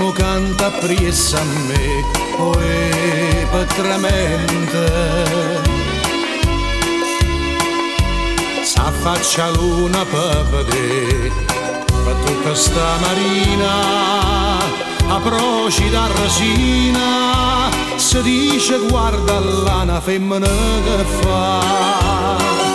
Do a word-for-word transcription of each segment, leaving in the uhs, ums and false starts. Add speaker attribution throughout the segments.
Speaker 1: mo canta appresso a me, poi patramenta. S'affaccia luna per vedere, per tutta sta marina, a proci da resina, si dice guarda là una femmina che fa.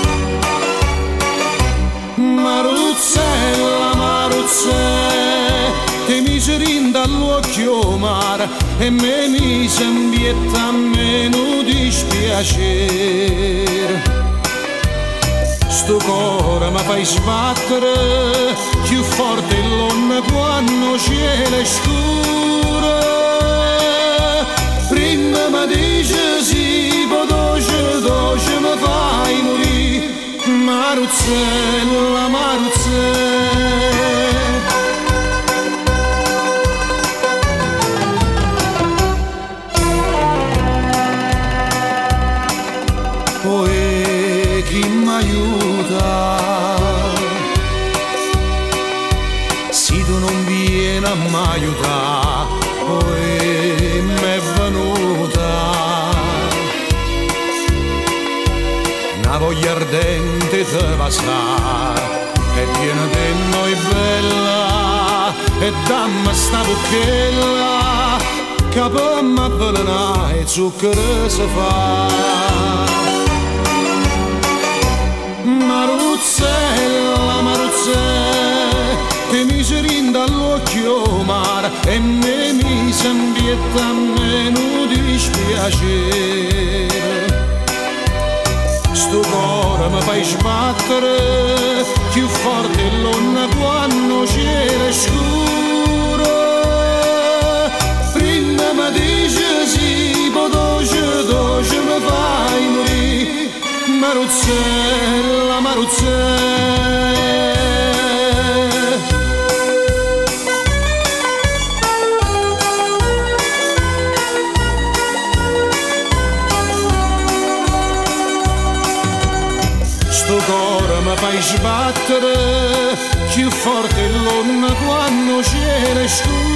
Speaker 1: Maruzzella, Maruzzella, ti miseri dall'occhio mare e me mi sembietta meno dispiacere. Sto cuore mi fai sbattere più forte l'onna quando cielo è scuro. Prima mi dice sì, poi doce, doce mi fai morire. Maruzzella, Maruzzella. Poi chi m'aiuta? Se tu non vieni a m'aiutare, poi m'è venuta una voglia ardente di passare, e piena di noi bella, e dammi sta bucchella, che per m'avvelenare e zucchero si fa. Maruzzella, Maruzzella, ti miseri dall'occhio mare e me mi sembietta meno dispiacere. Sto cuore mi fai sbattere più forte l'onna quando cielo è scuro. Prima mi dice sì, poi doce, doce mi fai morire. Maruzzella, Maruzzella. Sto cuore mi fai sbattere più forte l'onna quando cielo è scuro.